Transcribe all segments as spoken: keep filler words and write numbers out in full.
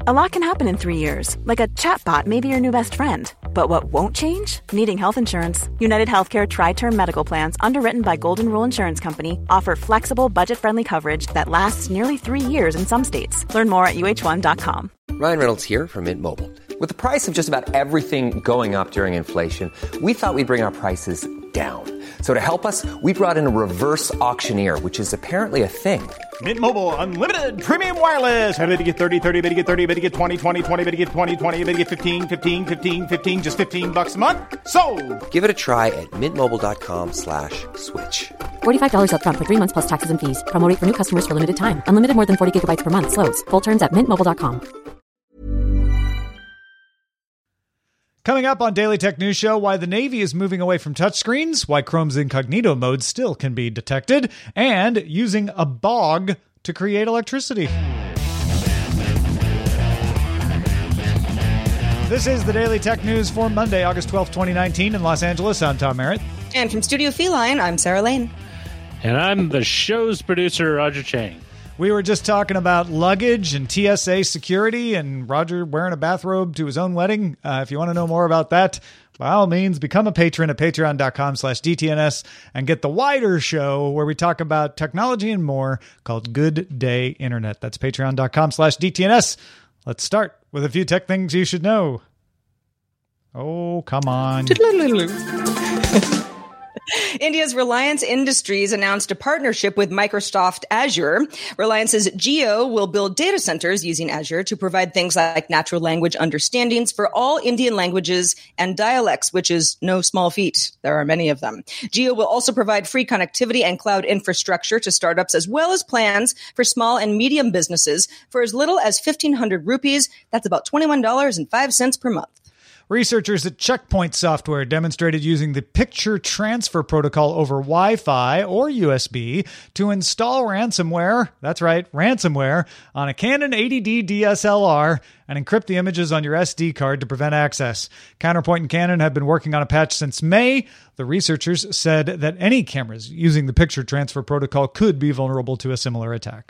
A lot can happen in three years, like a chatbot may be your new best friend. But what won't change? Needing health insurance. United Healthcare Tri-Term Medical Plans, underwritten by Golden Rule Insurance Company, offer flexible, budget-friendly coverage that lasts nearly three years in some states. Learn more at U H one dot com. Ryan Reynolds here from Mint Mobile. With the price of just about everything going up during inflation, we thought we'd bring our prices down. So to help us, we brought in a reverse auctioneer, which is apparently a thing. Mint Mobile Unlimited Premium Wireless. How to get thirty, thirty, how to get thirty, how to get twenty, twenty, twenty, how to get twenty, twenty, how to get fifteen, fifteen, fifteen, fifteen, just fifteen bucks a month? Sold! Give it a try at mintmobile.com slash switch. forty-five dollars up front for three months plus taxes and fees. Promo rate for new customers for limited time. Unlimited more than forty gigabytes per month. Slows full terms at mint mobile dot com. Coming up on Daily Tech News Show, why the Navy is moving away from touchscreens, why Chrome's incognito mode still can be detected, and using a bog to create electricity. This is the Daily Tech News for Monday, August twelfth, twenty nineteen in Los Angeles. I'm Tom Merritt. And from Studio Feline, I'm Sarah Lane. And I'm the show's producer, Roger Chang. We were just talking about luggage and T S A security and Roger wearing a bathrobe to his own wedding. Uh, if you want to know more about that, by all means, become a patron at patreon.com slash DTNS and get the wider show where we talk about technology and more called Good Day Internet. That's patreon.com slash DTNS. Let's start with a few tech things you should know. Oh, come on. India's Reliance Industries announced a partnership with Microsoft Azure. Reliance's Jio will build data centers using Azure to provide things like natural language understandings for all Indian languages and dialects, which is no small feat. There are many of them. Jio will also provide free connectivity and cloud infrastructure to startups, as well as plans for small and medium businesses for as little as fifteen hundred rupees. That's about twenty-one dollars and five cents per month. Researchers at Checkpoint Software demonstrated using the picture transfer protocol over Wi-Fi or U S B to install ransomware, that's right, ransomware, on a Canon eighty D D S L R and encrypt the images on your S D card to prevent access. Counterpoint and Canon have been working on a patch since May. The researchers said that any cameras using the picture transfer protocol could be vulnerable to a similar attack.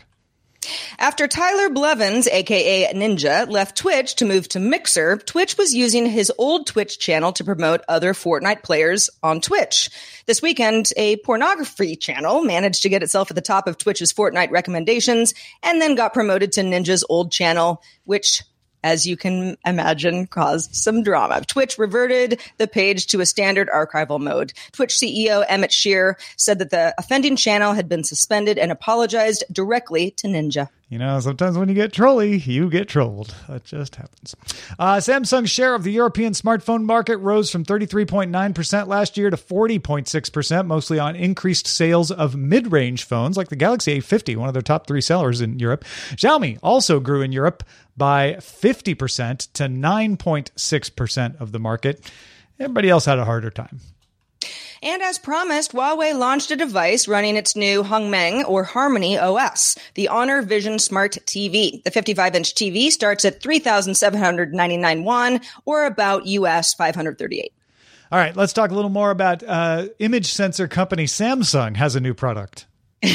After Tyler Blevins, a k a. Ninja, left Twitch to move to Mixer, Twitch was using his old Twitch channel to promote other Fortnite players on Twitch. This weekend, a pornography channel managed to get itself at the top of Twitch's Fortnite recommendations and then got promoted to Ninja's old channel, which, as you can imagine, caused some drama. Twitch reverted the page to a standard archival mode. Twitch C E O Emmett Shear said that the offending channel had been suspended and apologized directly to Ninja. You know, sometimes when you get trolly, you get trolled. That just happens. Uh, Samsung's share of the European smartphone market rose from thirty-three point nine percent last year to forty point six percent, mostly on increased sales of mid-range phones like the Galaxy A fifty, one of their top three sellers in Europe. Xiaomi also grew in Europe by fifty percent to nine point six percent of the market. Everybody else had a harder time. And as promised, Huawei launched a device running its new Hongmeng or Harmony O S, the Honor Vision Smart T V. The fifty-five inch T V starts at three thousand seven hundred ninety-nine won, or about U S five hundred thirty-eight. All right, let's talk a little more about uh, image sensor company Samsung has a new product.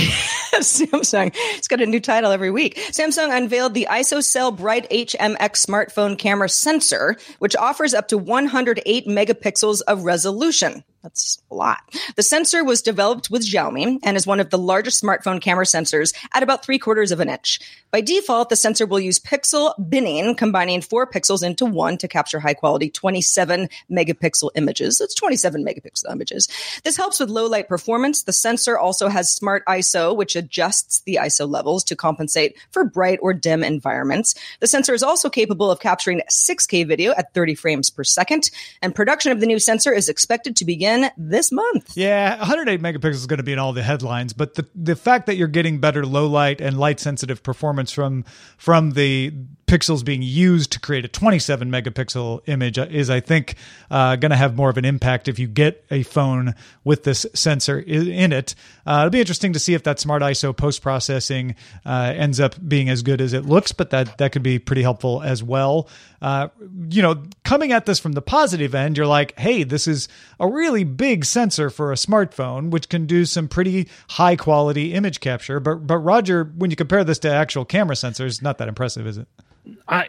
Samsung. It's got a new title every week. Samsung unveiled the ISOCELL Bright H M X smartphone camera sensor, which offers up to one hundred eight megapixels of resolution. That's a lot. The sensor was developed with Xiaomi and is one of the largest smartphone camera sensors at about three quarters of an inch. By default, the sensor will use pixel binning, combining four pixels into one to capture high quality twenty-seven megapixel images. It's twenty-seven megapixel images. This helps with low light performance. The sensor also has smart I S O, which adjusts the I S O levels to compensate for bright or dim environments. The sensor is also capable of capturing six K video at thirty frames per second, and production of the new sensor is expected to begin this month. Yeah, one hundred eight megapixels is going to be in all the headlines, but the the fact that you're getting better low light and light sensitive performance from from the pixels being used to create a twenty-seven megapixel image is, I think, uh, going to have more of an impact if you get a phone with this sensor in it. Uh, it'll be interesting to see if that smart I S O post-processing uh, ends up being as good as it looks, but that, that could be pretty helpful as well. Uh, you know, coming at this from the positive end, you're like, hey, this is a really big sensor for a smartphone, which can do some pretty high quality image capture. But, but Roger, when you compare this to actual camera sensors, not that impressive, is it? I,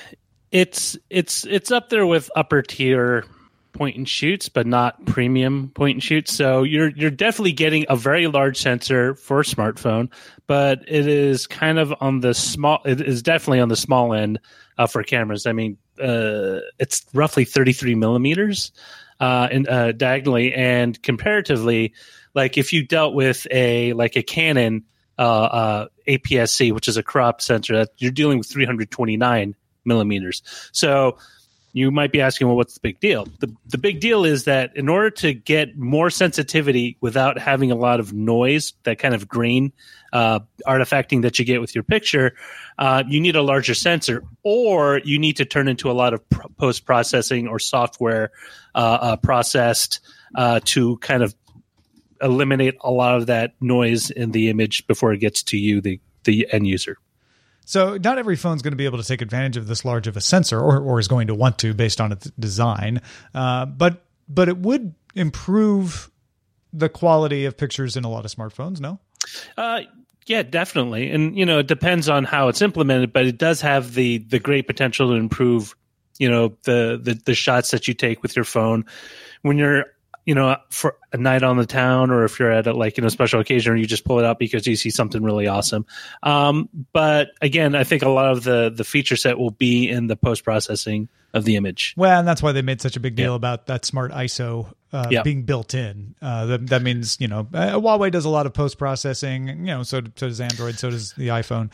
it's it's it's up there with upper tier point and shoots, but not premium point and shoots. So you're you're definitely getting a very large sensor for a smartphone, but it is kind of on the small. It is definitely on the small end uh, for cameras. I mean, uh, it's roughly thirty-three millimeters uh, in, uh, diagonally, and comparatively, like if you dealt with a like a Canon uh, uh, A P S C, which is a crop sensor, that you're dealing with three hundred twenty-nine millimeters. So you might be asking, well, what's the big deal? The the big deal is that in order to get more sensitivity without having a lot of noise, that kind of grain uh, artifacting that you get with your picture, uh, you need a larger sensor, or you need to turn into a lot of pr- post-processing or software uh, uh, processed uh, to kind of eliminate a lot of that noise in the image before it gets to you, the, the end user. So not every phone's going to be able to take advantage of this large of a sensor, or, or is going to want to based on its design. Uh, but but it would improve the quality of pictures in a lot of smartphones, no? Uh, yeah, definitely. And, you know, it depends on how it's implemented, but it does have the the great potential to improve, you know, the the, the shots that you take with your phone when you're, you know, for a night on the town, or if you're at a, like, you know, special occasion, or you just pull it out because you see something really awesome. Um, but again, I think a lot of the, the feature set will be in the post-processing of the image. Well, and that's why they made such a big deal yeah. about that smart I S O uh, yeah. being built in. Uh, that, that means, you know, uh, Huawei does a lot of post-processing, you know, so, so does Android, so does the iPhone.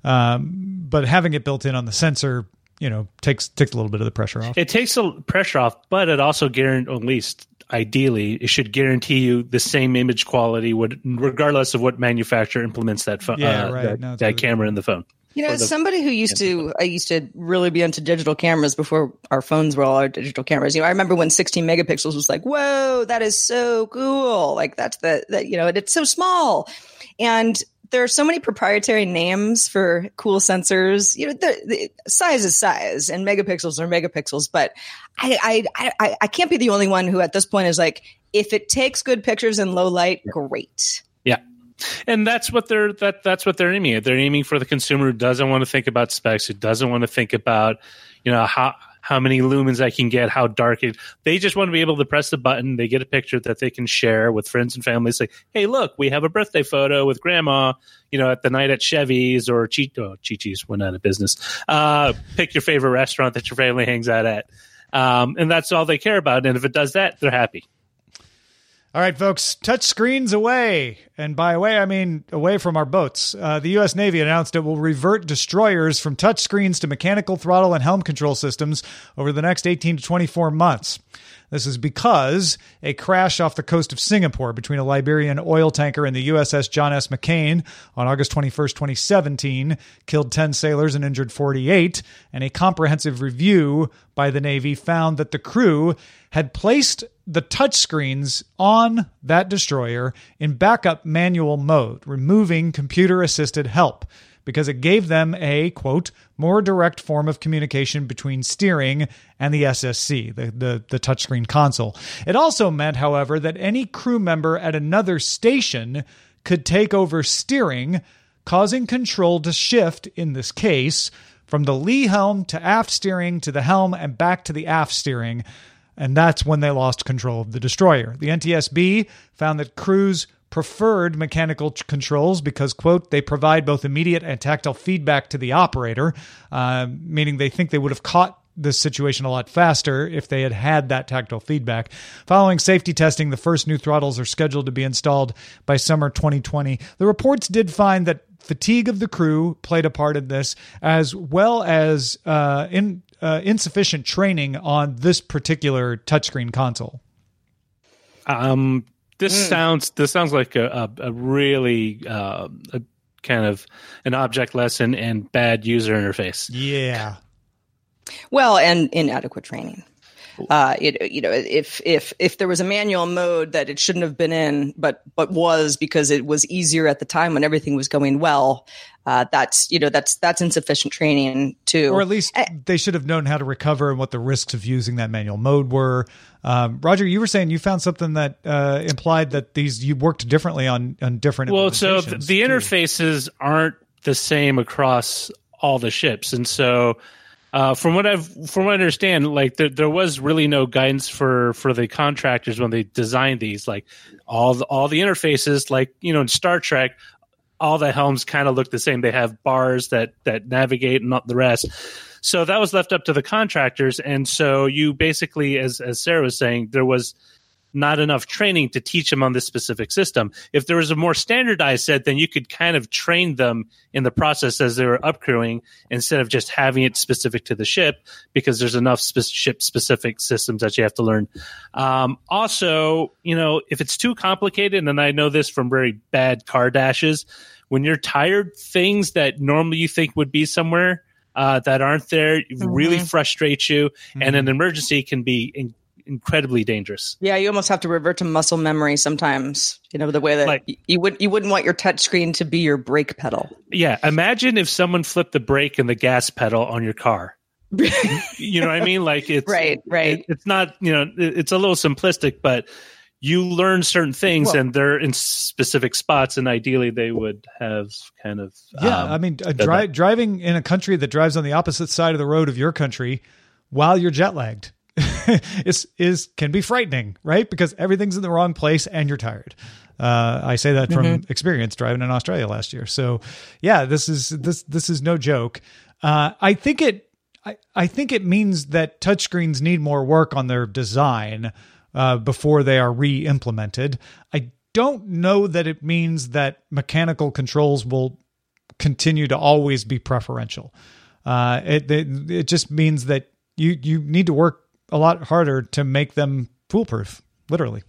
Um, but having it built in on the sensor, you know, takes, takes a little bit of the pressure off. It takes the pressure off, but it also guarantees, at least ideally, it should guarantee you the same image quality, would, regardless of what manufacturer implements that phone, yeah, uh, right. that, no, that camera in the phone. You know, the, somebody who used to, I used to really be into digital cameras before our phones were all our digital cameras. You know, I remember when sixteen megapixels was like, whoa, that is so cool. Like that's the, that, you know, it's so small. And there are so many proprietary names for cool sensors. You know, the, the size is size and megapixels are megapixels, but I, I, I, I can't be the only one who at this point is like, if it takes good pictures in low light, great. Yeah. And that's what they're that that's what they're aiming at. They're aiming for the consumer who doesn't want to think about specs, who doesn't want to think about, you know, how how many lumens I can get, how dark it. They just want to be able to press the button. They get a picture that they can share with friends and family. Say, hey, look, we have a birthday photo with grandma, you know, at the night at Chevy's or Chi oh, Chi-Chi's went out of business. Uh, pick your favorite restaurant that your family hangs out at. Um, and that's all they care about. And if it does that, they're happy. All right, folks, touch screens away. And by away, I mean away from our boats. Uh, the U S Navy announced it will revert destroyers from touch screens to mechanical throttle and helm control systems over the next eighteen to twenty-four months. This is because a crash off the coast of Singapore between a Liberian oil tanker and the U S S John S. McCain on August twenty-first, twenty seventeen, killed ten sailors and injured forty-eight, and a comprehensive review by the Navy found that the crew had placed the touchscreens on that destroyer in backup manual mode, removing computer-assisted help, because it gave them a, quote, more direct form of communication between steering and the S S C, the, the, the touchscreen console. It also meant, however, that any crew member at another station could take over steering, causing control to shift, in this case, from the lee helm to aft steering to the helm and back to the aft steering. And that's when they lost control of the destroyer. The N T S B found that crews preferred mechanical ch- controls because, quote, they provide both immediate and tactile feedback to the operator, uh, meaning they think they would have caught this situation a lot faster if they had had that tactile feedback. Following safety testing, the first new throttles are scheduled to be installed by summer twenty twenty. The reports did find that fatigue of the crew played a part in this, as well as uh, in uh, insufficient training on this particular touchscreen console. Um, this Mm. sounds this sounds like a, a, a really uh, a kind of an object lesson and bad user interface. Yeah. Well, and inadequate training. Uh, it, you know, if if if there was a manual mode that it shouldn't have been in, but but was because it was easier at the time when everything was going well, uh, that's you know that's that's insufficient training too. Or at least they should have known how to recover and what the risks of using that manual mode were. Um, Roger, you were saying you found something that uh, implied that these you worked differently on on different. Well, so the, implementations, the too. interfaces aren't the same across all the ships. And so uh, from what I've from what I understand, like there, there was really no guidance for, for the contractors when they designed these. Like all the, all the interfaces, like, you know, in Star Trek, all the helms kind of look the same. They have bars that that navigate and not the rest. So that was left up to the contractors. And so you basically, as as Sarah was saying, there was not enough training to teach them on this specific system. If there was a more standardized set, then you could kind of train them in the process as they were upcrewing instead of just having it specific to the ship, because there's enough spe- ship-specific systems that you have to learn. Um, also, you know, if it's too complicated, and I know this from very bad car dashes, when you're tired, things that normally you think would be somewhere uh, that aren't there mm-hmm. really frustrate you, mm-hmm. and an emergency can be in- incredibly dangerous. Yeah, you almost have to revert to muscle memory sometimes. You know, the way that like, y- you would you wouldn't want your touchscreen to be your brake pedal. Yeah, imagine if someone flipped the brake and the gas pedal on your car. You know what I mean? Like it's right, right. It, it's not, you know, it, it's a little simplistic, but you learn certain things well, and they're in specific spots, and ideally they would have kind of yeah. Um, I mean, uh, dri- driving in a country that drives on the opposite side of the road of your country while you're jet lagged. is is can be frightening, right? Because everything's in the wrong place and you're tired. Uh, I say that from mm-hmm. experience driving in Australia last year. So, yeah, this is this this is no joke. Uh, I think it I, I think it means that touchscreens need more work on their design uh, before they are re-implemented. I don't know that it means that mechanical controls will continue to always be preferential. Uh, it, it it just means that you you need to work a lot harder to make them foolproof, literally.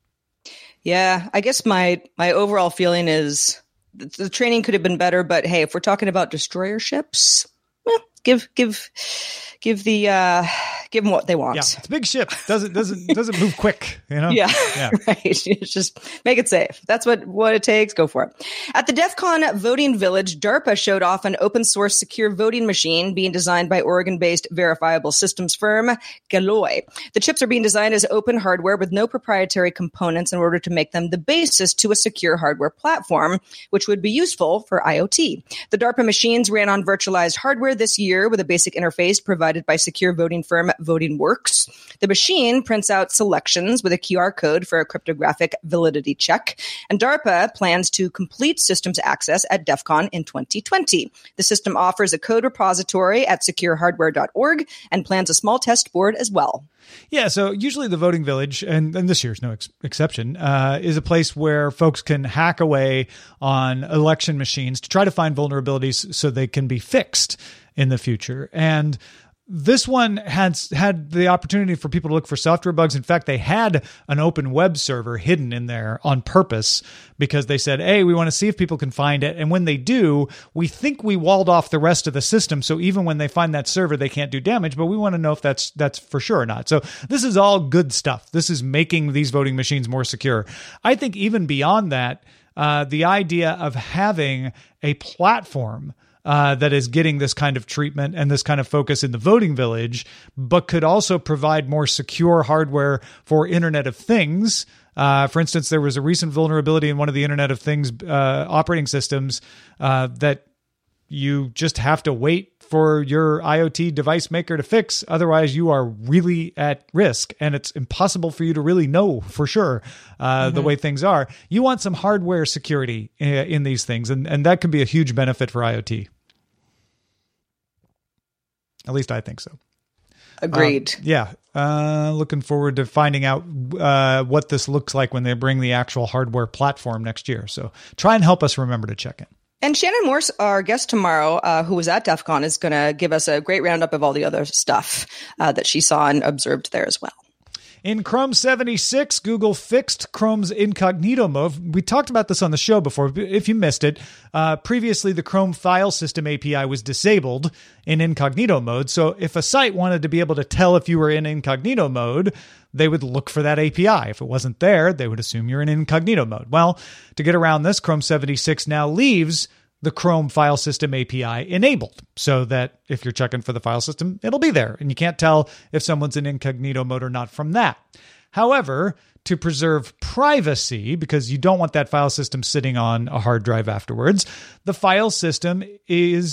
Yeah, I guess my my overall feeling is the, the training could have been better, but hey, if we're talking about destroyer ships, well, give give give the uh, give them what they want. Yeah, it's a big ship. Doesn't doesn't doesn't move quick. You know. Yeah, yeah. Right. It's just make it safe. That's what what it takes. Go for it. At the DEF CON Voting Village, DARPA showed off an open source secure voting machine being designed by Oregon-based verifiable systems firm Galloy. The chips are being designed as open hardware with no proprietary components in order to make them the basis to a secure hardware platform, which would be useful for IoT. The DARPA machines ran on virtualized hardware this year with a basic interface provided by secure voting firm Voting Works. The machine prints out selections with a Q R code for a cryptographic validity check, and DARPA plans to complete systems access at DEF CON in twenty twenty. The system offers a code repository at secure hardware dot org and plans a small test board as well. Yeah, so usually the Voting Village, and, and this year's no ex- exception, uh, is a place where folks can hack away on election machines to try to find vulnerabilities so they can be fixed in the future. And this one had had the opportunity for people to look for software bugs. In fact, they had an open web server hidden in there on purpose because they said, hey, we want to see if people can find it. And when they do, we think we walled off the rest of the system. So even when they find that server, they can't do damage, but we want to know if that's that's for sure or not. So this is all good stuff. This is making these voting machines more secure. I think even beyond that, uh, the idea of having a platform Uh, that is getting this kind of treatment and this kind of focus in the Voting Village, but could also provide more secure hardware for Internet of Things. Uh, for instance, there was a recent vulnerability in one of the Internet of Things uh, operating systems uh, that you just have to wait for your IoT device maker to fix. Otherwise, you are really at risk, and it's impossible for you to really know for sure uh, mm-hmm. the way things are. You want some hardware security in, in these things, and, and that could be a huge benefit for IoT. At least I think so. Agreed. Um, yeah. Uh, looking forward to finding out uh, what this looks like when they bring the actual hardware platform next year. So try and help us remember to check in. And Shannon Morse, our guest tomorrow, uh, who was at DEF CON, is going to give us a great roundup of all the other stuff uh, that she saw and observed there as well. In Chrome seventy-six, Google fixed Chrome's incognito mode. We talked about this on the show before. If you missed it, uh, previously the Chrome file system A P I was disabled in incognito mode. So if a site wanted to be able to tell if you were in incognito mode, they would look for that A P I. If it wasn't there, they would assume you're in incognito mode. Well, to get around this, Chrome seventy-six now leaves the Chrome file system A P I enabled so that if you're checking for the file system, it'll be there. And you can't tell if someone's in incognito mode or not from that. However, to preserve privacy, because you don't want that file system sitting on a hard drive afterwards, the file system is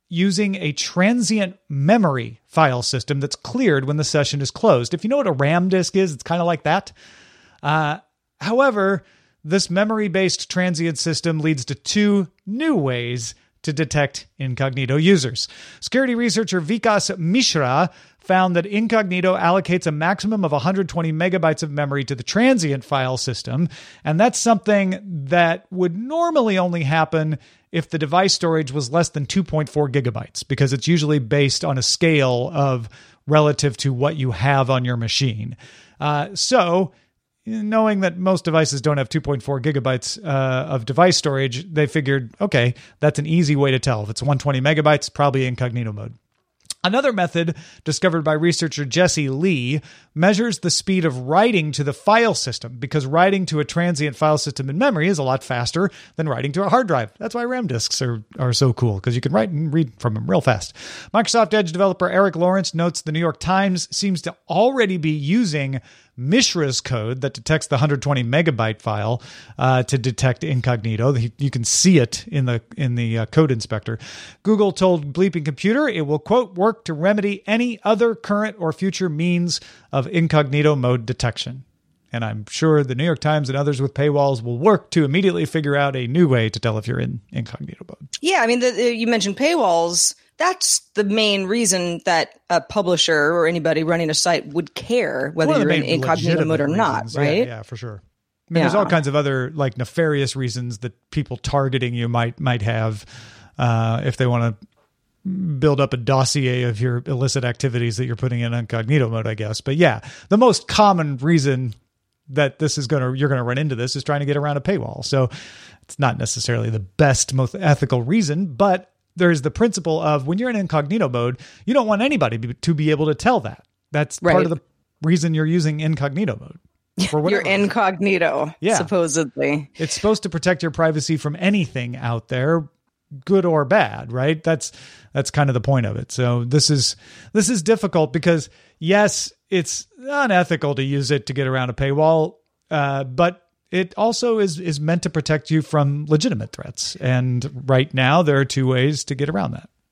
using a transient memory file system that's cleared when the session is closed. If you know what a RAM disk is, it's kind of like that. Uh, however, this memory-based transient system leads to two new ways to detect incognito users. Security researcher Vikas Mishra found that incognito allocates a maximum of one hundred twenty megabytes of memory to the transient file system, and that's something that would normally only happen if the device storage was less than two point four gigabytes, because it's usually based on a scale of relative to what you have on your machine. Uh, so, knowing that most devices don't have two point four gigabytes uh, of device storage, they figured, okay, that's an easy way to tell. If it's one hundred twenty megabytes, probably incognito mode. Another method discovered by researcher Jesse Lee measures the speed of writing to the file system, because writing to a transient file system in memory is a lot faster than writing to a hard drive. That's why RAM disks are, are so cool, because you can write and read from them real fast. Microsoft Edge developer Eric Lawrence notes the New York Times seems to already be using Mishra's code that detects the one hundred twenty megabyte file uh, to detect incognito. You can see it in the in the uh, code inspector. Google told Bleeping Computer it will, quote, work to remedy any other current or future means of incognito mode detection. And I'm sure the New York Times and others with paywalls will work to immediately figure out a new way to tell if you're in incognito mode. Yeah, I mean, the, the, you mentioned paywalls. That's the main reason that a publisher or anybody running a site would care whether you're in incognito mode or not, reasons. right? Yeah, yeah, for sure. I mean, Yeah. there's all kinds of other like nefarious reasons that people targeting you might might have uh, if they want to build up a dossier of your illicit activities that you're putting in incognito mode, I guess. But yeah, the most common reason that this is going to you're going to run into this is trying to get around a paywall. So it's not necessarily the best, most ethical reason, but there's the principle of when you're in incognito mode, you don't want anybody to be able to tell that. That's Right. part of the reason you're using incognito mode. For You're whatever reason. incognito, Yeah. supposedly. It's supposed to protect your privacy from anything out there, good or bad, right? That's that's kind of the point of it. So this is this is difficult because yes, it's unethical to use it to get around a paywall, uh, but it also is is meant to protect you from legitimate threats. And right now, there are two ways to get around that.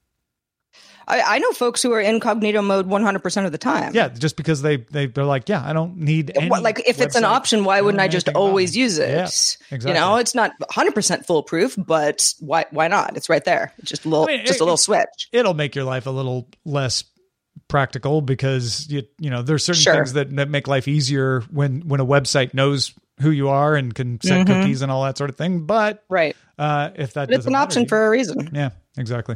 I, I know folks who are incognito mode one hundred percent of the time. Yeah, just because they, they, they're like, yeah, I don't need any What, like if it's an website option, why wouldn't I just anything about always it. use it? Yeah, exactly. You know, it's not one hundred percent foolproof, but why why not? It's right there. It's just a little, I mean, just it- a little switch. It'll make your life a little less practical because you you know there's certain Sure. things that, that make life easier when when a website knows who you are and can set Mhm. cookies and all that sort of thing. But Right. uh, if that But it's doesn't an matter option to you- for a reason. yeah, exactly.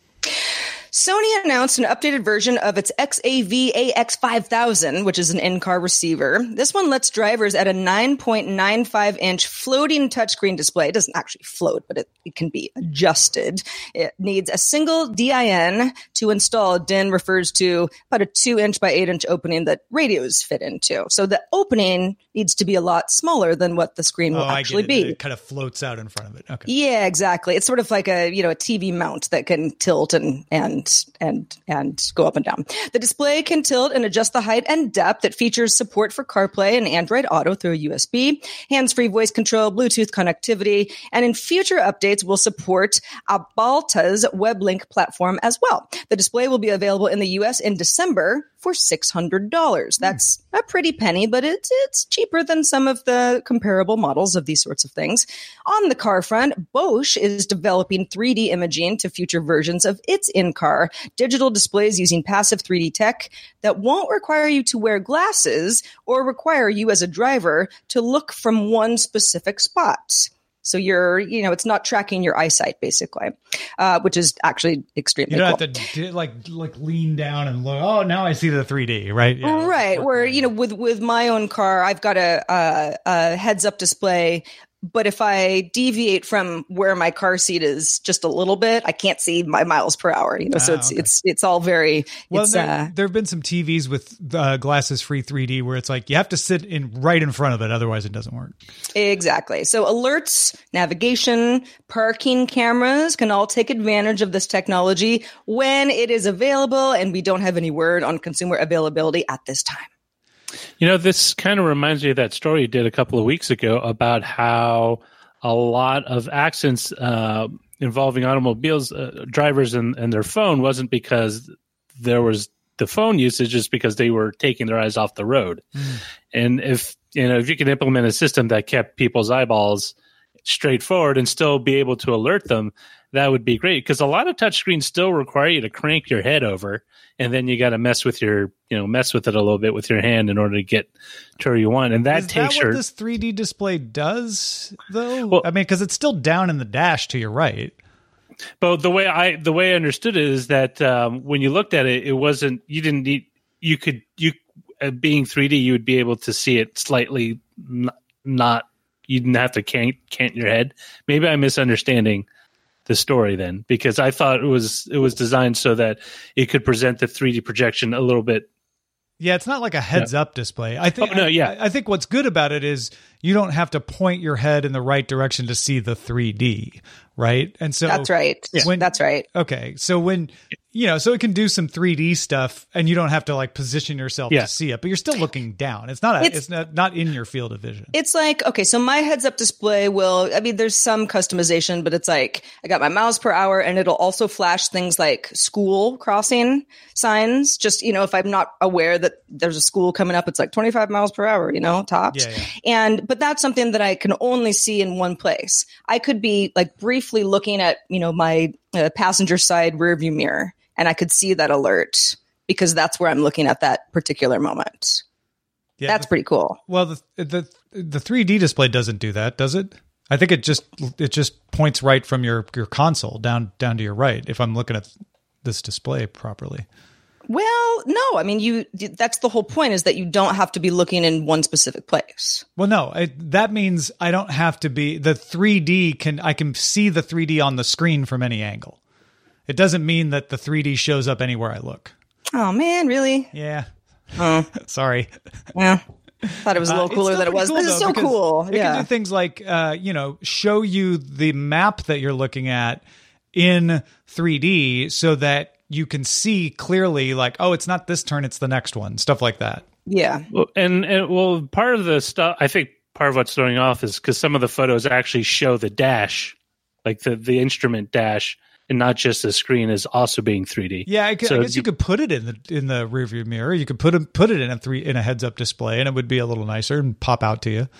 Sony announced an updated version of its X A V A X five thousand, which is an in-car receiver. This one lets drivers at a nine point nine five inch floating touchscreen display. It doesn't actually float, but it, it can be adjusted. It needs a single D I N to install. D I N refers to about a two inch by eight inch opening that radios fit into. So the opening needs to be a lot smaller than what the screen will Oh, I actually get it. be. It kind of floats out in front of it. Okay. Yeah, exactly. It's sort of like a, you know, a T V mount that can tilt and and and and go up and down. The display can tilt and adjust the height and depth. It features support for CarPlay and Android Auto through a U S B, hands-free voice control, Bluetooth connectivity, and in future updates will support Abalta's WebLink platform as well. The display will be available in the U S in December for six hundred dollars. That's a pretty penny, but it's it's cheaper than some of the comparable models of these sorts of things. On the car front, Bosch is developing three D imaging to future versions of its in-car digital displays using passive three D tech that won't require you to wear glasses or require you as a driver to look from one specific spot. So you're, you know, it's not tracking your eyesight basically, uh, which is actually extremely You don't cool. have to di- like like lean down and look. Oh, now I see the three D, right? Yeah. Right. Where, you know, with, with my own car, I've got a, a, a heads up display, but if I deviate from where my car seat is just a little bit, I can't see my miles per hour, you know, so Ah, it's, okay. it's, it's all very, Well, it's, there, uh, there have been some T Vs with uh, glasses-free three D where it's like you have to sit in right in front of it, otherwise it doesn't work. exactly. So alerts, navigation, parking cameras can all take advantage of this technology when it is available, and we don't have any word on consumer availability at this time. You know, this kind of reminds me of that story you did a couple of weeks ago about how a lot of accidents uh, involving automobiles uh, drivers and, and their phone wasn't because there was the phone usage, just because they were taking their eyes off the road. Mm. And if you know if you can implement a system that kept people's eyeballs straightforward and still be able to alert them, that would be great, because a lot of touchscreens still require you to crank your head over, and then you got to mess with your, you know, mess with it a little bit with your hand in order to get to where you want. And that Is takes that what your this three D display does, though? Well, I mean, because it's still down in the dash to your right. But the way I the way I understood it is that um, when you looked at it, it wasn't you didn't need you could you uh, being three D, you would be able to see it slightly n- not you didn't have to cant, cant your head. Maybe I'm misunderstanding the story then, because I thought it was it was designed so that it could present the three D projection a little bit. Yeah, it's not like a heads-up yeah. display. I think. Oh, no, yeah. I, I think what's good about it is you don't have to point your head in the right direction to see the three D, right? And so that's right. When, that's right. Okay, so when you know, so it can do some three D stuff, and you don't have to like position yourself yeah. to see it, but you're still looking down. It's not. A, it's, it's not not in your field of vision. It's like, okay, so my heads-up display will. I mean, there's some customization, but it's like I got my miles per hour, and it'll also flash things like school crossing signs. Just you know, if I'm not aware that there's a school coming up, it's like twenty-five miles per hour, you know, tops. Yeah, yeah. And but that's something that I can only see in one place. I could be like briefly looking at, you know, my uh, passenger side rearview mirror, and I could see that alert because that's where I'm looking at that particular moment. Yeah, that's the, pretty cool. Well, the the the three D display doesn't do that, does it? I think it just it just points right from your your console down down to your right. If I'm looking at this display properly. Well, no. I mean, you. That's the whole point, is that you don't have to be looking in one specific place. Well, no. I, that means I don't have to be. The three D can. I can see the three D on the screen from any angle. It doesn't mean that the three D shows up anywhere I look. Oh man, really? Yeah. Oh, sorry. Yeah. Thought it was a little uh, cooler than it was. Cool, this is so cool. It yeah. can do things like, uh, you know, show you the map that you're looking at in three D so that you can see clearly, like, oh, it's not this turn, it's the next one, stuff like that. Yeah. Well, and, and well, part of the stuff, I think part of what's throwing off is because some of the photos actually show the dash, like the, the instrument dash, and not just the screen is also being three D. Yeah, I, could, so I guess you, you could put it in the in the rearview mirror. You could put it put it in a three in a heads up display, and it would be a little nicer and pop out to you.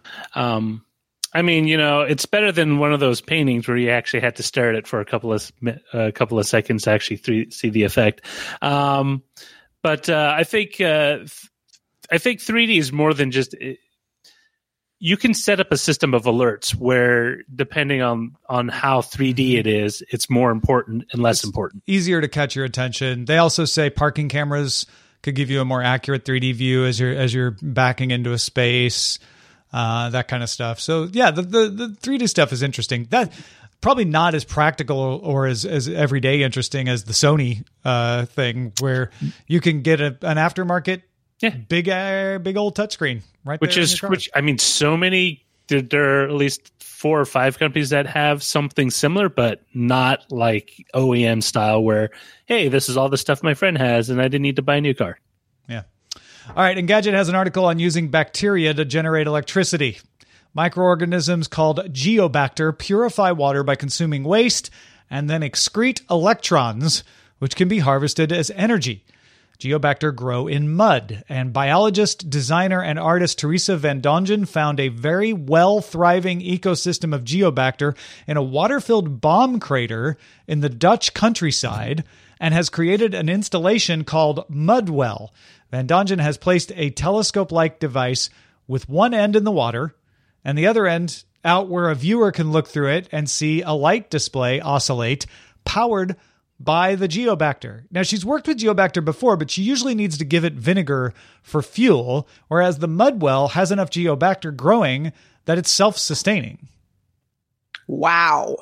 Um, I mean, you know, it's better than one of those paintings where you actually had to stare at it for a couple of a uh, couple of seconds to actually th- see the effect. Um, but uh, I think uh, th- I think three D is more than just. It, you can set up a system of alerts where, depending on, on how three D it is, it's more important and less it's important. Easier to catch your attention. They also say parking cameras could give you a more accurate three D view as you're as you're backing into a space, uh, that kind of stuff. So yeah, the, the the three D stuff is interesting. That probably not as practical or as as everyday interesting as the Sony uh, thing, where you can get a, an aftermarket. Yeah, big, uh, big old touchscreen, right? Which there is, which I mean, so many. There, there are at least four or five companies that have something similar, but not like O E M style. Where, hey, this is all the stuff my friend has, and I didn't need to buy a new car. Yeah. All right, Engadget has an article on using bacteria to generate electricity. Microorganisms called Geobacter purify water by consuming waste and then excrete electrons, which can be harvested as energy. Geobacter grow in mud, and biologist, designer, and artist Teresa Van Dongen found a very well-thriving ecosystem of Geobacter in a water-filled bomb crater in the Dutch countryside and has created an installation called Mudwell. Van Dongen has placed a telescope-like device with one end in the water and the other end out where a viewer can look through it and see a light display oscillate, powered by the Geobacter. Now, she's worked with Geobacter before, but she usually needs to give it vinegar for fuel, whereas the Mudwell has enough Geobacter growing that it's self-sustaining. Wow.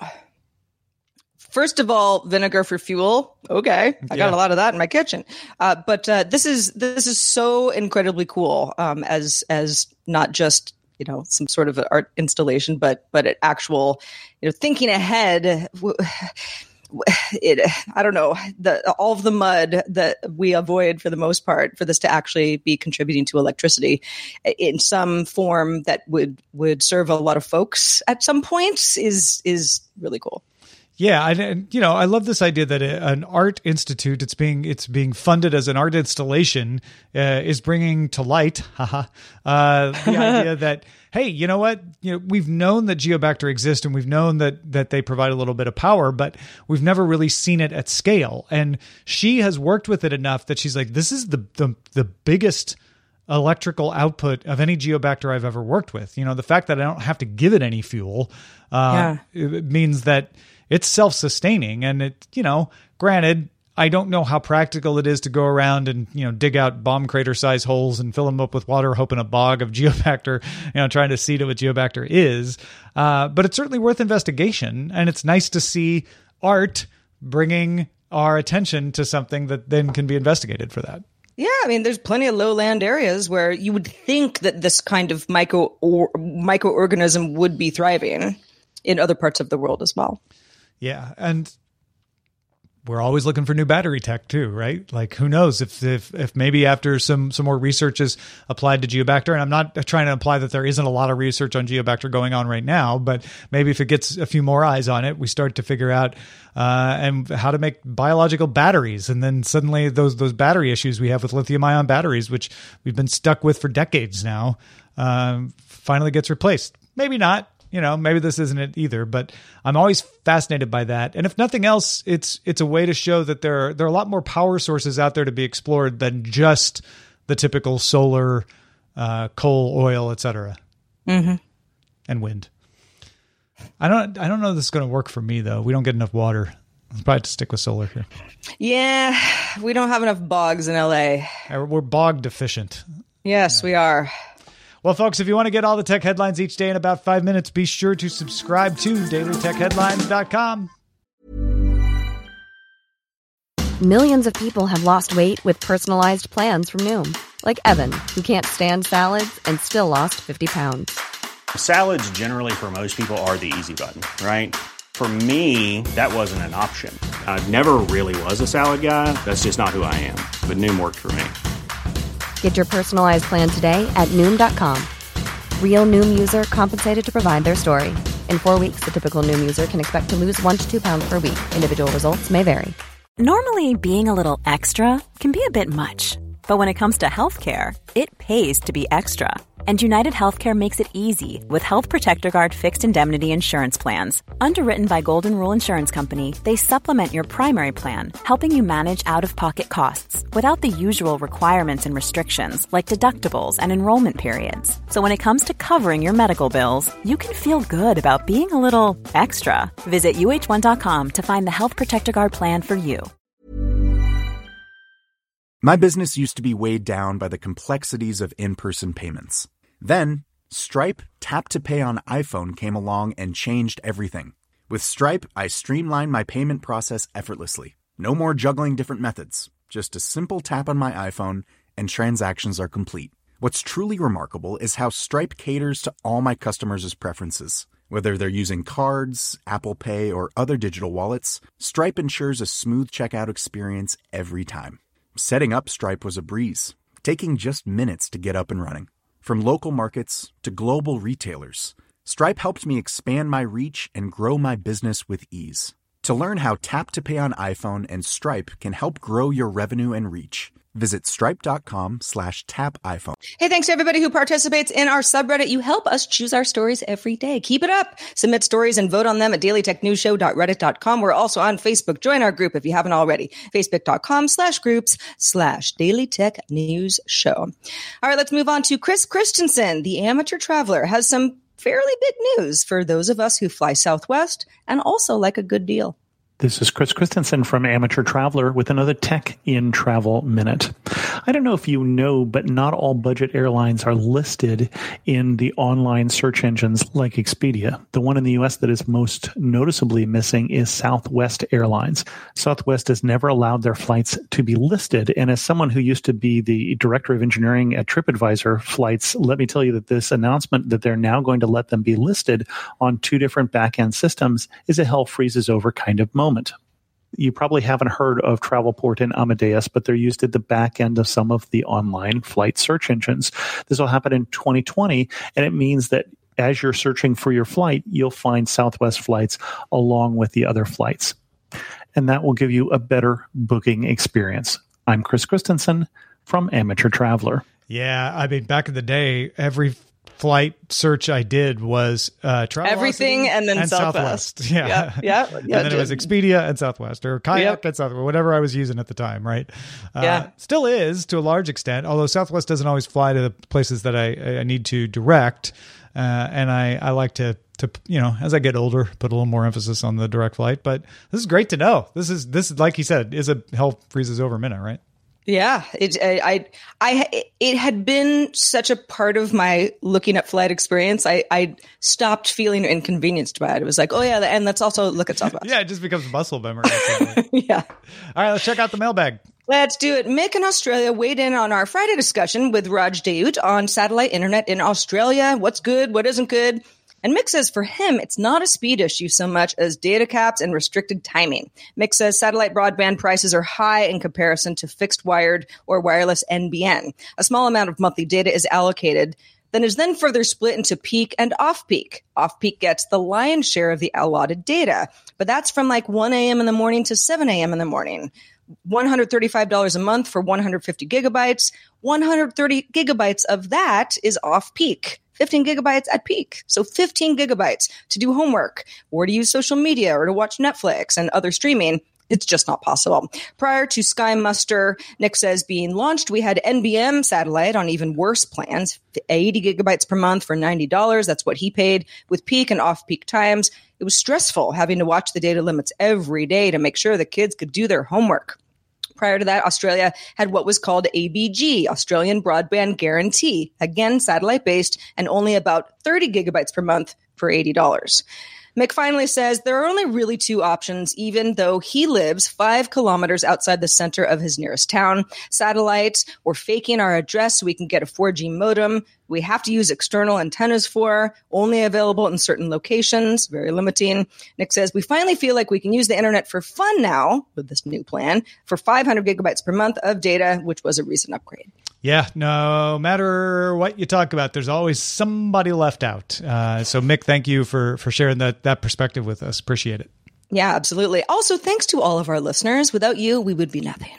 First of all, vinegar for fuel. Okay. I got yeah. a lot of that in my kitchen. Uh, but uh, this is this is so incredibly cool um, as as not just, you know, some sort of art installation, but but it actual, you know, thinking ahead. It, I don't know, the, all of the mud that we avoid for the most part for this to actually be contributing to electricity in some form that would, would serve a lot of folks at some points is, is really cool. Yeah, I, and you know, I love this idea that a, an art institute, it's being it's being funded as an art installation, uh, is bringing to light, haha, uh, the idea that, hey, you know what? You know, we've known that Geobacter exists, and we've known that that they provide a little bit of power, but we've never really seen it at scale. And she has worked with it enough that she's like, this is the the the biggest electrical output of any Geobacter I've ever worked with. You know, the fact that I don't have to give it any fuel, uh, yeah. it means that it's self-sustaining. And it, you know, granted, I don't know how practical it is to go around and, you know, dig out bomb crater size holes and fill them up with water, hoping a bog of Geobacter, you know, trying to see to what Geobacter is. Uh, but it's certainly worth investigation. And it's nice to see art bringing our attention to something that then can be investigated for that. Yeah, I mean, there's plenty of lowland areas where you would think that this kind of micro or microorganism would be thriving in other parts of the world as well. Yeah, and we're always looking for new battery tech too, right? Like, who knows if if if maybe after some some more research is applied to Geobacter, and I'm not trying to imply that there isn't a lot of research on Geobacter going on right now, but maybe if it gets a few more eyes on it, we start to figure out uh, and how to make biological batteries, and then suddenly those those battery issues we have with lithium-ion batteries, which we've been stuck with for decades now, um, finally gets replaced. Maybe not. You know, maybe this isn't it either, but I'm always fascinated by that. And if nothing else, it's it's a way to show that there are, there are a lot more power sources out there to be explored than just the typical solar, uh, coal, oil, et cetera, mm-hmm. and wind. I don't I don't know if this is going to work for me, though. We don't get enough water. I'll probably have to stick with solar here. Yeah, we don't have enough bogs in L A. We're bog deficient. Yes, yeah. We are. Well, folks, if you want to get all the tech headlines each day in about five minutes, be sure to subscribe to daily tech headlines dot com. Millions of people have lost weight with personalized plans from Noom. Like Evan, who can't stand salads and still lost fifty pounds. Salads generally for most people are the easy button, right? For me, that wasn't an option. I never really was a salad guy. That's just not who I am. But Noom worked for me. Get your personalized plan today at Noom dot com. Real Noom user compensated to provide their story. In four weeks, the typical Noom user can expect to lose one to two pounds per week. Individual results may vary. Normally, being a little extra can be a bit much. But when it comes to healthcare, it pays to be extra. And United Healthcare makes it easy with Health Protector Guard fixed indemnity insurance plans. Underwritten by Golden Rule Insurance Company, they supplement your primary plan, helping you manage out-of-pocket costs without the usual requirements and restrictions like deductibles and enrollment periods. So when it comes to covering your medical bills, you can feel good about being a little extra. Visit U H one dot com to find the Health Protector Guard plan for you. My business used to be weighed down by the complexities of in-person payments. Then, Stripe Tap to Pay on iPhone came along and changed everything. With Stripe, I streamlined my payment process effortlessly. No more juggling different methods. Just a simple tap on my iPhone and transactions are complete. What's truly remarkable is how Stripe caters to all my customers' preferences. Whether they're using cards, Apple Pay, or other digital wallets, Stripe ensures a smooth checkout experience every time. Setting up Stripe was a breeze, taking just minutes to get up and running. From local markets to global retailers, Stripe helped me expand my reach and grow my business with ease. To learn how Tap to Pay on iPhone and Stripe can help grow your revenue and reach, visit stripe.com slash tap iPhone. Hey, thanks to everybody who participates in our subreddit. You help us choose our stories every day. Keep it up. Submit stories and vote on them at daily tech news show dot reddit dot com. We're also on Facebook. Join our group if you haven't already. Facebook.com slash groups slash Daily Tech News Show. All right, let's move on to Chris Christensen. The amateur traveler has some fairly big news for those of us who fly Southwest and also like a good deal. This is Chris Christensen from Amateur Traveler with another Tech in Travel Minute. I don't know if you know, but not all budget airlines are listed in the online search engines like Expedia. The one in the U S that is most noticeably missing is Southwest Airlines. Southwest has never allowed their flights to be listed. And as someone who used to be the director of engineering at TripAdvisor Flights, let me tell you that this announcement that they're now going to let them be listed on two different back-end systems is a hell freezes over kind of moment. Moment. You probably haven't heard of Travelport and Amadeus, but they're used at the back end of some of the online flight search engines. This will happen in twenty twenty, and it means that as you're searching for your flight, you'll find Southwest flights along with the other flights. And that will give you a better booking experience. I'm Chris Christensen from Amateur Traveler. Yeah, I mean, back in the day, every flight search I did was uh, Travelocity everything and then and Southwest. Southwest. Yeah, yeah, yeah. And yeah then it was Expedia and Southwest, or Kayak Yep. and Southwest, whatever I was using at the time, right? Uh, Yeah. Still is to a large extent, although Southwest doesn't always fly to the places that I, I need to direct. Uh, and I, I like to, to, you know, as I get older, put a little more emphasis on the direct flight. But this is great to know. This is, this is like he said, is a hell freezes over minute, right? Yeah, it, I, I, it had been such a part of my looking at flight experience. I, I stopped feeling inconvenienced by it. It was like, oh yeah, and let's also look at Southwest. Yeah, it just becomes muscle memory. Yeah. All right, let's check out the mailbag. Let's do it. Mick in Australia weighed in on our Friday discussion with Raj Dayut on satellite internet in Australia. What's good? What isn't good? And Mick says for him, it's not a speed issue so much as data caps and restricted timing. Mick says satellite broadband prices are high in comparison to fixed wired or wireless N B N. A small amount of monthly data is allocated, then is then further split into peak and off-peak. Off-peak gets the lion's share of the allotted data, but that's from like one a.m. in the morning to seven a.m. in the morning. one hundred thirty-five dollars a month for one hundred fifty gigabytes. one hundred thirty gigabytes of that is off-peak. fifteen gigabytes at peak. So fifteen gigabytes to do homework or to use social media or to watch Netflix and other streaming. It's just not possible. Prior to Sky Muster, Nick says, being launched, we had N B M satellite on even worse plans, eighty gigabytes per month for ninety dollars. That's what he paid with peak and off-peak times. It was stressful having to watch the data limits every day to make sure the kids could do their homework. Prior to that, Australia had what was called A B G, Australian Broadband Guarantee, again, satellite-based, and only about thirty gigabytes per month for eighty dollars. Mick finally says there are only really two options, even though he lives five kilometers outside the center of his nearest town. Satellite, or faking our address so we can get a four G modem. We have to use external antennas for, only available in certain locations, very limiting. Nick says, we finally feel like we can use the internet for fun now with this new plan for five hundred gigabytes per month of data, which was a recent upgrade. Yeah, no matter what you talk about, there's always somebody left out. Uh, so, Mick, thank you for, for sharing that, that perspective with us. Appreciate it. Yeah, absolutely. Also, thanks to all of our listeners. Without you, we would be nothing.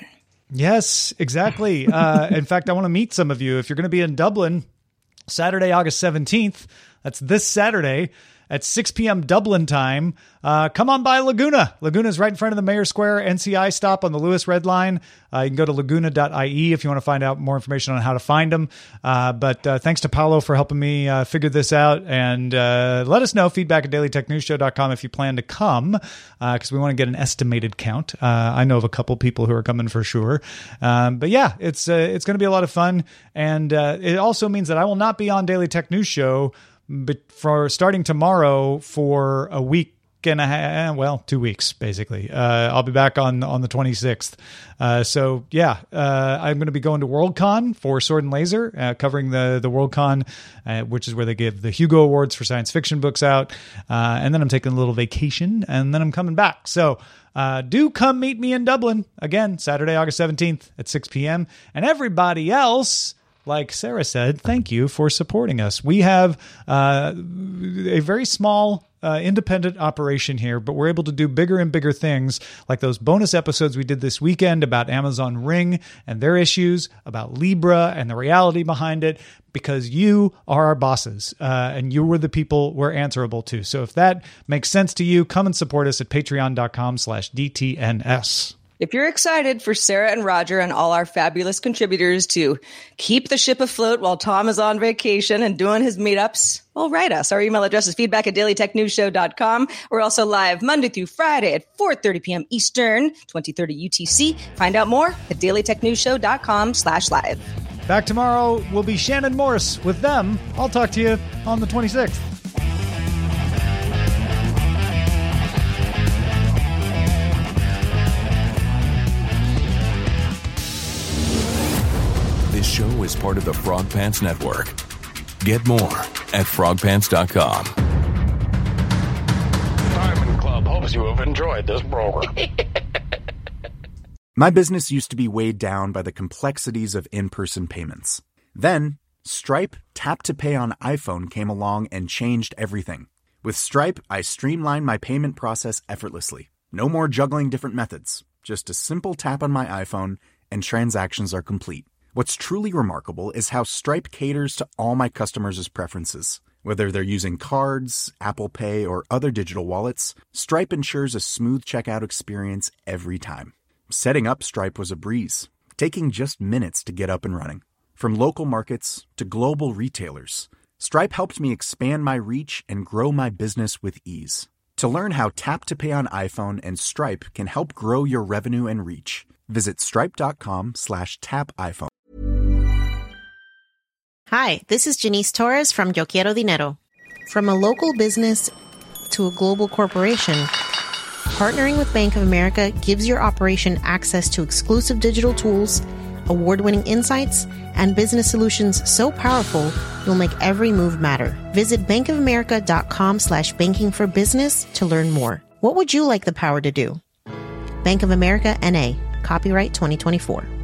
Yes, exactly. Uh, in fact, I want to meet some of you. If you're going to be in Dublin, Saturday, August seventeenth, that's this Saturday at six p.m. Dublin time. Uh, come on by Laguna. Laguna is right in front of the Mayor Square N C I stop on the Lewis Red Line. Uh, you can go to laguna dot I E if you want to find out more information on how to find them. Uh, but uh, thanks to Paolo for helping me uh, figure this out. And uh, let us know, feedback at daily tech news show dot com if you plan to come, because uh, we want to get an estimated count. Uh, I know of a couple people who are coming for sure. Um, but yeah, it's uh, it's going to be a lot of fun. And uh, it also means that I will not be on Daily Tech News Show but for starting tomorrow for a week and a half, well, two weeks, basically. Uh, I'll be back on, on the twenty-sixth. Uh, so yeah, uh, I'm going to be going to Worldcon for Sword and Laser, uh, covering the, the Worldcon, uh, which is where they give the Hugo Awards for science fiction books out. Uh, and then I'm taking a little vacation and then I'm coming back. So, uh, do come meet me in Dublin again, Saturday, August seventeenth at six p.m. And everybody else, like Sarah said, thank you for supporting us. We have uh, a very small uh, independent operation here, but we're able to do bigger and bigger things, like those bonus episodes we did this weekend about Amazon Ring and their issues, about Libra and the reality behind it, because you are our bosses uh, and you were the people we're answerable to. So if that makes sense to you, come and support us at patreon dot com slash D T N S. If you're excited for Sarah and Roger and all our fabulous contributors to keep the ship afloat while Tom is on vacation and doing his meetups, well, write us. Our email address is feedback at daily tech news show dot com. We're also live Monday through Friday at four thirty p.m. Eastern, twenty thirty U T C. Find out more at daily tech news show dot com slash live. Back tomorrow will be Shannon Morse with them. I'll talk to you on the twenty-sixth. This show is part of the Frog Pants Network. Get more at frog pants dot com. Diamond Club hopes you have enjoyed this program. My business used to be weighed down by the complexities of in-person payments. Then, Stripe Tap to Pay on iPhone came along and changed everything. With Stripe, I streamlined my payment process effortlessly. No more juggling different methods. Just a simple tap on my iPhone and transactions are complete. What's truly remarkable is how Stripe caters to all my customers' preferences. Whether they're using cards, Apple Pay, or other digital wallets, Stripe ensures a smooth checkout experience every time. Setting up Stripe was a breeze, taking just minutes to get up and running. From local markets to global retailers, Stripe helped me expand my reach and grow my business with ease. To learn how Tap to Pay on iPhone and Stripe can help grow your revenue and reach, visit stripe.com slash tap iPhone. Hi, this is Janice Torres from Yo Quiero Dinero. From a local business to a global corporation, partnering with Bank of America gives your operation access to exclusive digital tools, award-winning insights, and business solutions so powerful you'll make every move matter. Visit bankofamerica.com slash banking for business to learn more. What would you like the power to do? Bank of America, N A. Copyright twenty twenty-four.